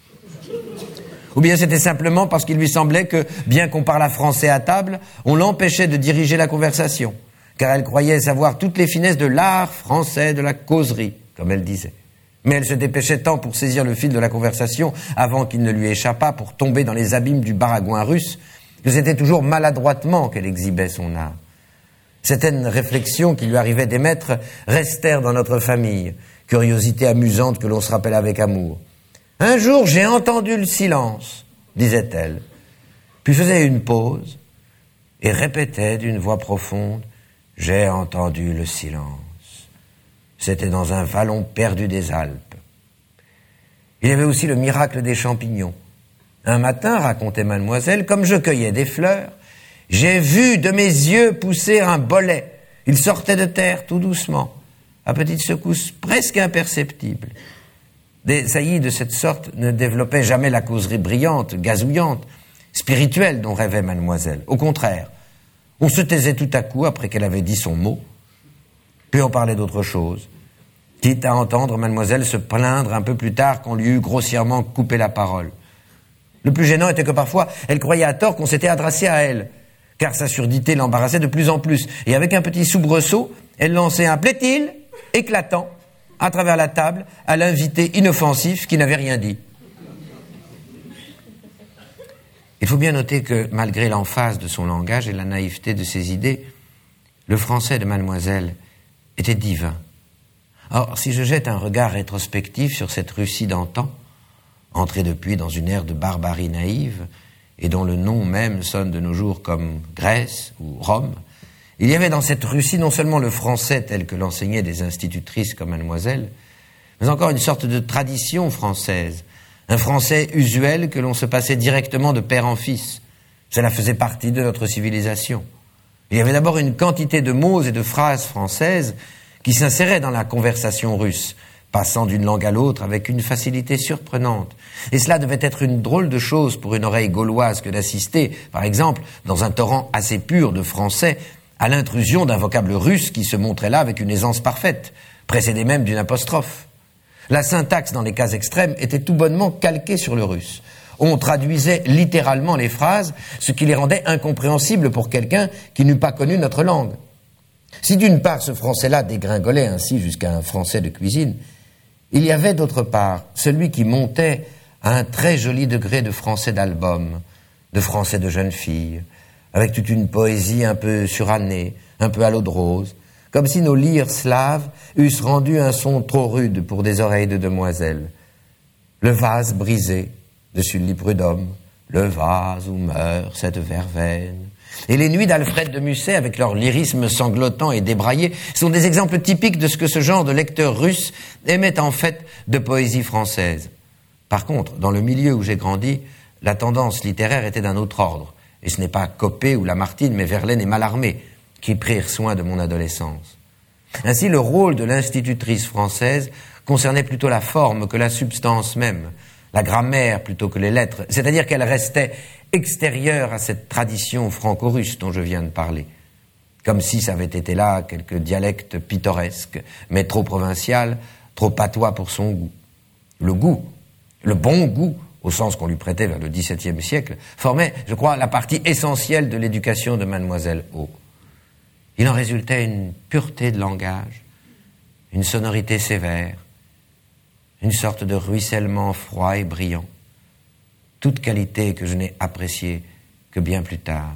Ou bien c'était simplement parce qu'il lui semblait que, bien qu'on parlât français à table, on l'empêchait de diriger la conversation, car elle croyait savoir toutes les finesses de l'art français de la causerie, comme elle disait. Mais elle se dépêchait tant pour saisir le fil de la conversation, avant qu'il ne lui échappât, pour tomber dans les abîmes du baragouin russe, que c'était toujours maladroitement qu'elle exhibait son art. Certaines réflexions qui lui arrivaient d'émettre restèrent dans notre famille, curiosité amusante que l'on se rappelle avec amour. « Un jour, j'ai entendu le silence, » disait-elle, puis faisait une pause et répétait d'une voix profonde, « J'ai entendu le silence. » C'était dans un vallon perdu des Alpes. Il y avait aussi le miracle des champignons. Un matin, racontait mademoiselle, comme je cueillais des fleurs, j'ai vu de mes yeux pousser un bolet. Il sortait de terre tout doucement, à petites secousses presque imperceptibles. Des saillies de cette sorte ne développaient jamais la causerie brillante, gazouillante, spirituelle dont rêvait mademoiselle. Au contraire, on se taisait tout à coup après qu'elle avait dit son mot, puis on parlait d'autre chose, quitte à entendre mademoiselle se plaindre un peu plus tard qu'on lui eût grossièrement coupé la parole. Le plus gênant était que parfois, elle croyait à tort qu'on s'était adressé à elle, car sa surdité l'embarrassait de plus en plus. Et avec un petit soubresaut, elle lançait un « plaît-il » éclatant à travers la table à l'invité inoffensif qui n'avait rien dit. Il faut bien noter que, malgré l'emphase de son langage et la naïveté de ses idées, le français de mademoiselle était divin. Or, si je jette un regard rétrospectif sur cette Russie d'antan, entrée depuis dans une ère de barbarie naïve, et dont le nom même sonne de nos jours comme Grèce ou Rome, il y avait dans cette Russie non seulement le français tel que l'enseignaient des institutrices comme mademoiselle, mais encore une sorte de tradition française, un français usuel que l'on se passait directement de père en fils. Cela faisait partie de notre civilisation. Il y avait d'abord une quantité de mots et de phrases françaises qui s'inséraient dans la conversation russe, passant d'une langue à l'autre avec une facilité surprenante. Et cela devait être une drôle de chose pour une oreille gauloise que d'assister, par exemple, dans un torrent assez pur de français, à l'intrusion d'un vocable russe qui se montrait là avec une aisance parfaite, précédée même d'une apostrophe. La syntaxe, dans les cas extrêmes, était tout bonnement calquée sur le russe. On traduisait littéralement les phrases, ce qui les rendait incompréhensibles pour quelqu'un qui n'eût pas connu notre langue. Si d'une part ce français-là dégringolait ainsi jusqu'à un français de cuisine, il y avait d'autre part celui qui montait à un très joli degré de français d'album, de français de jeune fille, avec toute une poésie un peu surannée, un peu à l'eau de rose, comme si nos lyres slaves eussent rendu un son trop rude pour des oreilles de demoiselles. Le vase brisé de Sully Prudhomme, le vase où meurt cette verveine. Et les nuits d'Alfred de Musset, avec leur lyrisme sanglotant et débraillé, sont des exemples typiques de ce que ce genre de lecteur russe aimait en fait de poésie française. Par contre, dans le milieu où j'ai grandi, la tendance littéraire était d'un autre ordre. Et ce n'est pas Copé ou Lamartine, mais Verlaine et Mallarmé qui prirent soin de mon adolescence. Ainsi, le rôle de l'institutrice française concernait plutôt la forme que la substance même, la grammaire plutôt que les lettres, c'est-à-dire qu'elle restait extérieure à cette tradition franco-russe dont je viens de parler, comme si ça avait été là quelques dialectes pittoresques, mais trop provincial, trop patois pour son goût. Le goût, le bon goût, au sens qu'on lui prêtait vers le dix-septième siècle, formait, je crois, la partie essentielle de l'éducation de Mademoiselle O. Il en résultait une pureté de langage, une sonorité sévère, une sorte de ruissellement froid et brillant, toute qualité que je n'ai appréciée que bien plus tard.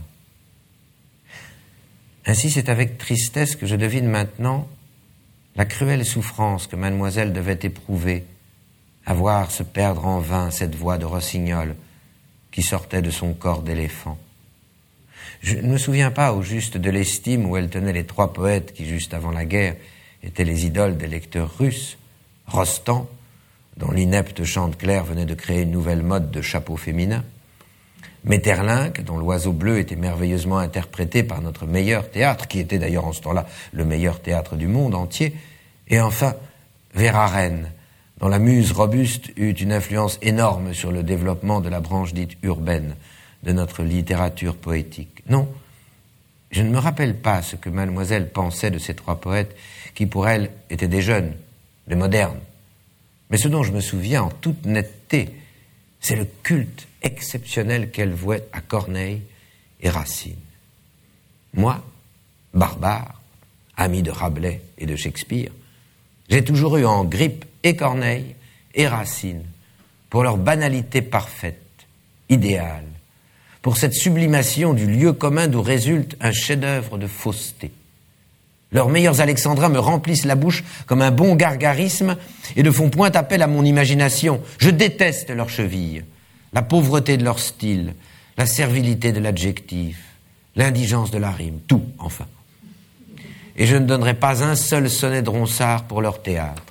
Ainsi, c'est avec tristesse que je devine maintenant la cruelle souffrance que Mademoiselle devait éprouver à voir se perdre en vain cette voix de rossignol qui sortait de son corps d'éléphant. Je ne me souviens pas au juste de l'estime où elle tenait les trois poètes qui, juste avant la guerre, étaient les idoles des lecteurs russes, Rostand, dont l'inepte Chantecler venait de créer une nouvelle mode de chapeau féminin, Maeterlinck, dont l'oiseau bleu était merveilleusement interprété par notre meilleur théâtre, qui était d'ailleurs en ce temps-là le meilleur théâtre du monde entier, et enfin Verhaeren, dont la muse robuste eut une influence énorme sur le développement de la branche dite urbaine de notre littérature poétique. Non, je ne me rappelle pas ce que Mademoiselle pensait de ces trois poètes qui, pour elle, étaient des jeunes, des modernes. Mais ce dont je me souviens en toute netteté, c'est le culte exceptionnel qu'elle vouait à Corneille et Racine. Moi, barbare, ami de Rabelais et de Shakespeare, j'ai toujours eu en grippe et Corneille et Racine pour leur banalité parfaite, idéale, pour cette sublimation du lieu commun d'où résulte un chef-d'œuvre de fausseté. Leurs meilleurs alexandrins me remplissent la bouche comme un bon gargarisme et ne font point appel à mon imagination. Je déteste leurs chevilles, la pauvreté de leur style, la servilité de l'adjectif, l'indigence de la rime, tout, enfin. Et je ne donnerai pas un seul sonnet de Ronsard pour leur théâtre.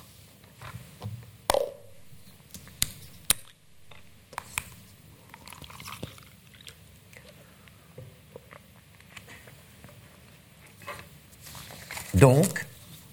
Donc,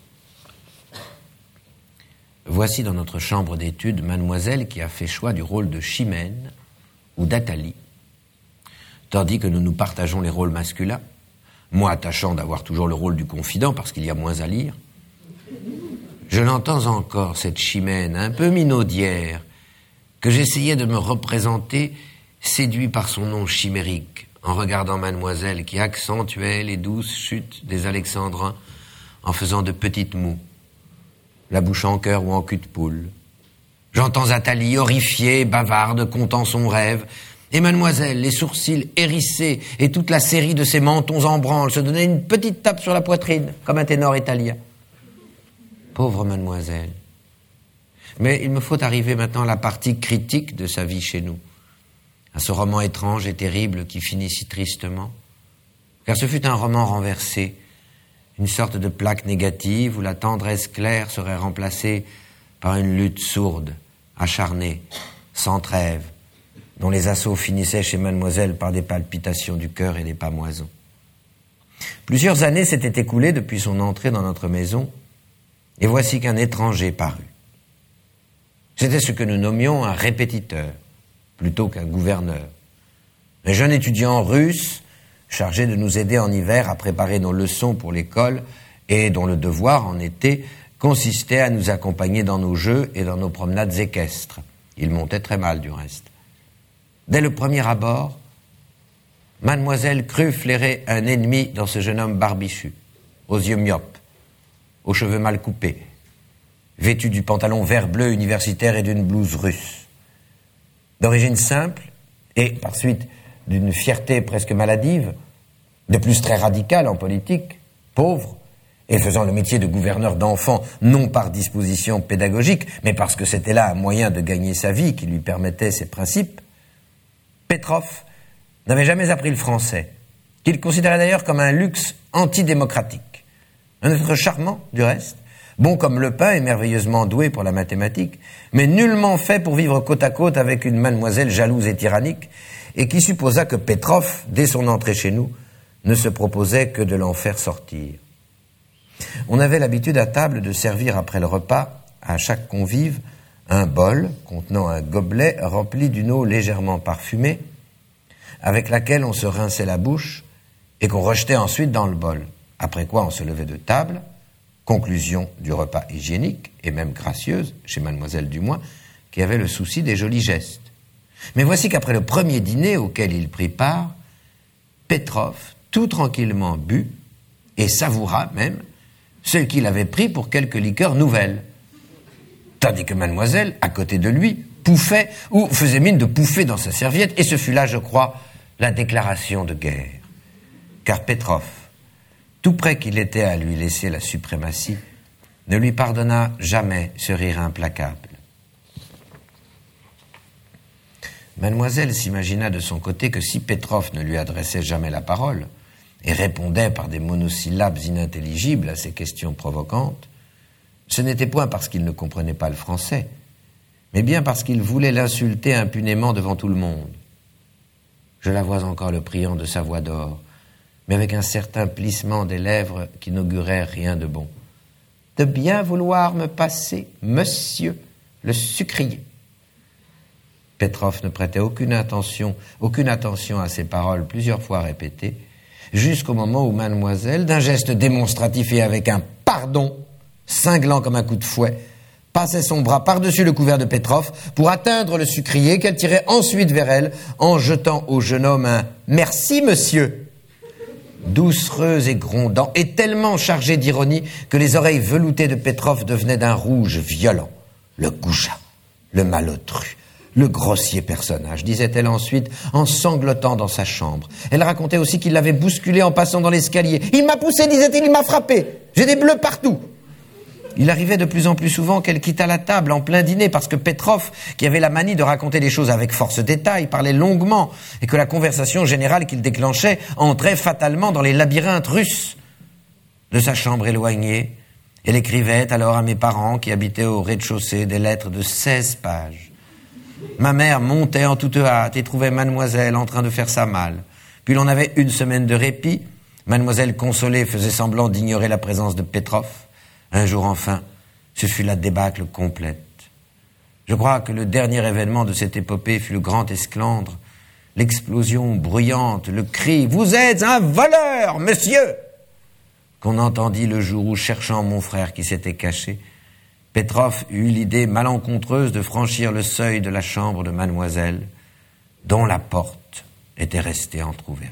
voici dans notre chambre d'études Mademoiselle qui a fait choix du rôle de Chimène ou d'Athalie, tandis que nous nous partageons les rôles masculins, moi attachant d'avoir toujours le rôle du confident parce qu'il y a moins à lire. Je l'entends encore, cette Chimène un peu minaudière, que j'essayais de me représenter séduit par son nom chimérique, en regardant Mademoiselle qui accentuait les douces chutes des alexandrins en faisant de petites moues, la bouche en cœur ou en cul de poule. J'entends Athalie horrifiée, bavarde, contant son rêve, et Mademoiselle, les sourcils hérissés et toute la série de ses mentons en branle, se donnait une petite tape sur la poitrine, comme un ténor italien. Pauvre Mademoiselle. Mais il me faut arriver maintenant à la partie critique de sa vie chez nous, à ce roman étrange et terrible qui finit si tristement, car ce fut un roman renversé, une sorte de plaque négative où la tendresse claire serait remplacée par une lutte sourde, acharnée, sans trêve, dont les assauts finissaient chez mademoiselle par des palpitations du cœur et des pâmoisons. Plusieurs années s'étaient écoulées depuis son entrée dans notre maison, et voici qu'un étranger parut. C'était ce que nous nommions un répétiteur, plutôt qu'un gouverneur. Un jeune étudiant russe, chargé de nous aider en hiver à préparer nos leçons pour l'école, et dont le devoir, en été, consistait à nous accompagner dans nos jeux et dans nos promenades équestres. Il montait très mal, du reste. Dès le premier abord, mademoiselle crut flairer un ennemi dans ce jeune homme barbichu, aux yeux myopes, aux cheveux mal coupés, vêtu du pantalon vert-bleu universitaire et d'une blouse russe. D'origine simple, et par suite d'une fierté presque maladive, de plus très radicale en politique, pauvre, et faisant le métier de gouverneur d'enfants, non par disposition pédagogique, mais parce que c'était là un moyen de gagner sa vie qui lui permettait ses principes, Petrov n'avait jamais appris le français, qu'il considérait d'ailleurs comme un luxe antidémocratique. Un être charmant, du reste, bon comme le pain et merveilleusement doué pour la mathématique, mais nullement fait pour vivre côte à côte avec une mademoiselle jalouse et tyrannique, et qui supposa que Petrov, dès son entrée chez nous, ne se proposait que de l'en faire sortir. On avait l'habitude à table de servir après le repas à chaque convive un bol contenant un gobelet rempli d'une eau légèrement parfumée, avec laquelle on se rinçait la bouche et qu'on rejetait ensuite dans le bol, après quoi on se levait de table, conclusion du repas hygiénique et même gracieuse chez mademoiselle Dumois, qui avait le souci des jolis gestes. Mais voici qu'après le premier dîner auquel il prit part, Petrov tout tranquillement but et savoura même ce qu'il avait pris pour quelque liqueur nouvelle, tandis que mademoiselle, à côté de lui, pouffait ou faisait mine de pouffer dans sa serviette, et ce fut là, je crois, la déclaration de guerre. Car Petrov, tout près qu'il était à lui laisser la suprématie, ne lui pardonna jamais ce rire implacable. Mademoiselle s'imagina de son côté que si Petrov ne lui adressait jamais la parole et répondait par des monosyllabes inintelligibles à ses questions provocantes, ce n'était point parce qu'il ne comprenait pas le français, mais bien parce qu'il voulait l'insulter impunément devant tout le monde. Je la vois encore le priant de sa voix d'or, mais avec un certain plissement des lèvres qui n'augurait rien de bon. « De bien vouloir me passer, monsieur le sucrier. » Petrov ne prêtait aucune attention, aucune attention à ces paroles plusieurs fois répétées, jusqu'au moment où mademoiselle, d'un geste démonstratif et avec un « pardon » cinglant comme un coup de fouet, passait son bras par-dessus le couvert de Petrov pour atteindre le sucrier qu'elle tirait ensuite vers elle en jetant au jeune homme un « merci, monsieur » doucereux et grondant, et tellement chargé d'ironie que les oreilles veloutées de Petrov devenaient d'un rouge violent. Le goujat, le malotru, le grossier personnage, disait-elle ensuite en sanglotant dans sa chambre. Elle racontait aussi qu'il l'avait bousculé en passant dans l'escalier. « Il m'a poussé, disait-il, il m'a frappé. J'ai des bleus partout. » Il arrivait de plus en plus souvent qu'elle quittât la table en plein dîner parce que Petrov, qui avait la manie de raconter les choses avec force détail, parlait longuement et que la conversation générale qu'il déclenchait entrait fatalement dans les labyrinthes russes. De sa chambre éloignée, elle écrivait alors à mes parents qui habitaient au rez-de-chaussée des lettres de seize pages. Ma mère montait en toute hâte et trouvait mademoiselle en train de faire sa malle. Puis l'on avait une semaine de répit. Mademoiselle consolée faisait semblant d'ignorer la présence de Petrov. Un jour enfin, ce fut la débâcle complète. Je crois que le dernier événement de cette épopée fut le grand esclandre, l'explosion bruyante, le cri « Vous êtes un voleur, monsieur !» qu'on entendit le jour où, cherchant mon frère qui s'était caché, Petrov eut l'idée malencontreuse de franchir le seuil de la chambre de mademoiselle, dont la porte était restée entr'ouverte.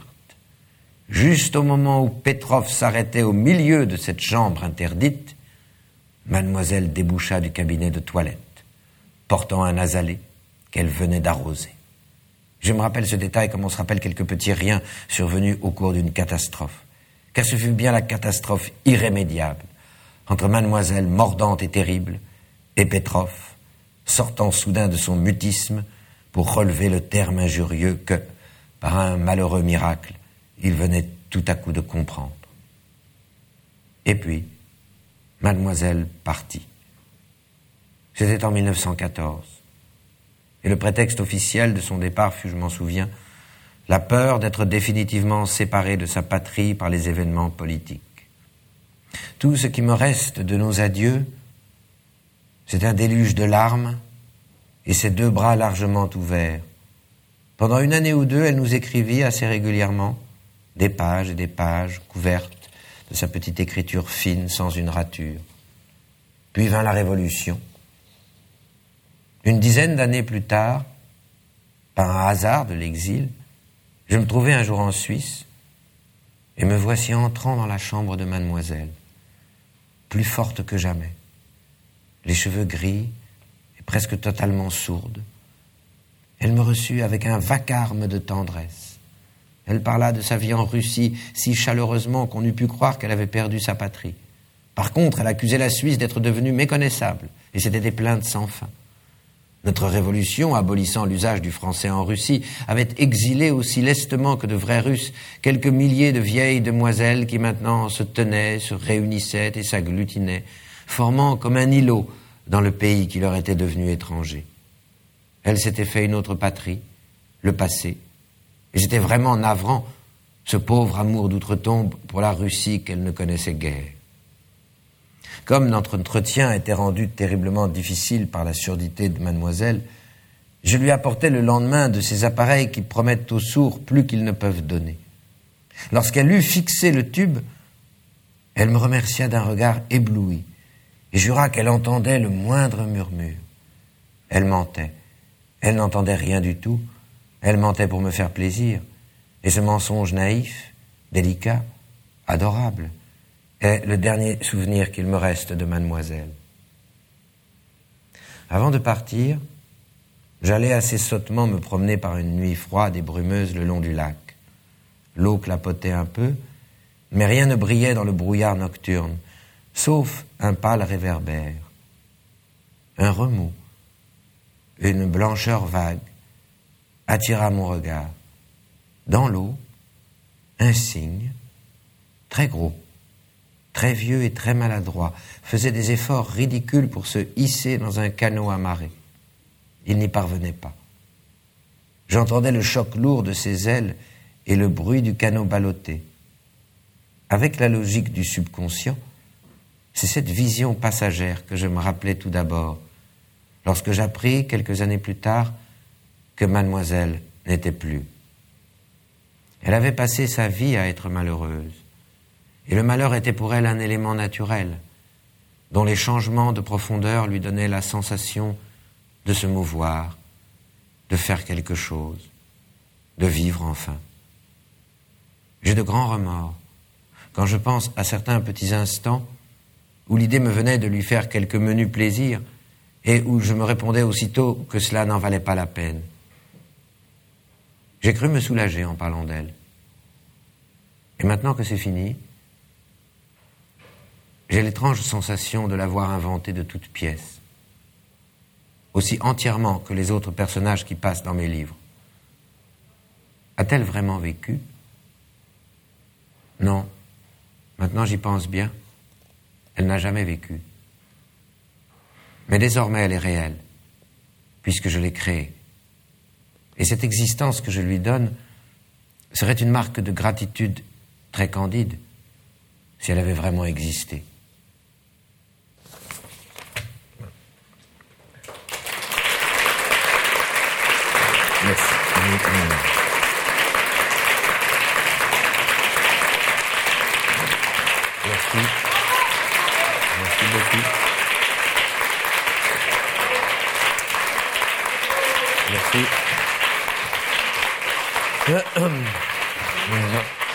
Juste au moment où Petrov s'arrêtait au milieu de cette chambre interdite, mademoiselle déboucha du cabinet de toilette, portant un azalée qu'elle venait d'arroser. Je me rappelle ce détail comme on se rappelle quelques petits riens survenus au cours d'une catastrophe, car ce fut bien la catastrophe irrémédiable entre mademoiselle mordante et terrible et Petrov, sortant soudain de son mutisme pour relever le terme injurieux que, par un malheureux miracle, il venait tout à coup de comprendre. Et puis, mademoiselle partit. C'était en mille neuf cent quatorze. Et le prétexte officiel de son départ fut, je m'en souviens, la peur d'être définitivement séparé de sa patrie par les événements politiques. Tout ce qui me reste de nos adieux, c'est un déluge de larmes et ses deux bras largement ouverts. Pendant une année ou deux, elle nous écrivit assez régulièrement des pages et des pages couvertes de sa petite écriture fine, sans une rature. Puis vint la Révolution. Une dizaine d'années plus tard, par un hasard de l'exil, je me trouvais un jour en Suisse et me voici entrant dans la chambre de mademoiselle, plus forte que jamais, les cheveux gris et presque totalement sourde. Elle me reçut avec un vacarme de tendresse. Elle parla de sa vie en Russie si chaleureusement qu'on eût pu croire qu'elle avait perdu sa patrie. Par contre, elle accusait la Suisse d'être devenue méconnaissable, et c'était des plaintes sans fin. Notre révolution, abolissant l'usage du français en Russie, avait exilé aussi lestement que de vrais Russes quelques milliers de vieilles demoiselles qui maintenant se tenaient, se réunissaient et s'agglutinaient, formant comme un îlot dans le pays qui leur était devenu étranger. Elle s'était fait une autre patrie, le passé, et c'était vraiment navrant, ce pauvre amour d'outre-tombe pour la Russie qu'elle ne connaissait guère. Comme notre entretien était rendu terriblement difficile par la surdité de mademoiselle, je lui apportai le lendemain de ces appareils qui promettent aux sourds plus qu'ils ne peuvent donner. Lorsqu'elle eut fixé le tube, elle me remercia d'un regard ébloui et jura qu'elle entendait le moindre murmure. Elle mentait. Elle n'entendait rien du tout. Elle mentait pour me faire plaisir. Et ce mensonge naïf, délicat, adorable, est le dernier souvenir qu'il me reste de mademoiselle. Avant de partir, j'allais assez sottement me promener par une nuit froide et brumeuse le long du lac. L'eau clapotait un peu, mais rien ne brillait dans le brouillard nocturne, sauf un pâle réverbère. Un remous, une blancheur vague, attira mon regard. Dans l'eau, un cygne, très gros, très vieux et très maladroit, faisait des efforts ridicules pour se hisser dans un canot amarré. Il n'y parvenait pas. J'entendais le choc lourd de ses ailes et le bruit du canot ballotté. Avec la logique du subconscient, c'est cette vision passagère que je me rappelais tout d'abord, lorsque j'appris, quelques années plus tard, que mademoiselle n'était plus. Elle avait passé sa vie à être malheureuse, et le malheur était pour elle un élément naturel, dont les changements de profondeur lui donnaient la sensation de se mouvoir, de faire quelque chose, de vivre enfin. J'ai de grands remords quand je pense à certains petits instants où l'idée me venait de lui faire quelques menus plaisirs et où je me répondais aussitôt que cela n'en valait pas la peine. J'ai cru me soulager en parlant d'elle. Et maintenant que c'est fini, j'ai l'étrange sensation de l'avoir inventée de toutes pièces, aussi entièrement que les autres personnages qui passent dans mes livres. A-t-elle vraiment vécu ? Non. Maintenant j'y pense bien. Elle n'a jamais vécu. Mais désormais elle est réelle, puisque je l'ai créée. Et cette existence que je lui donne serait une marque de gratitude très candide si elle avait vraiment existé. Merci. Merci. Merci beaucoup. Merci.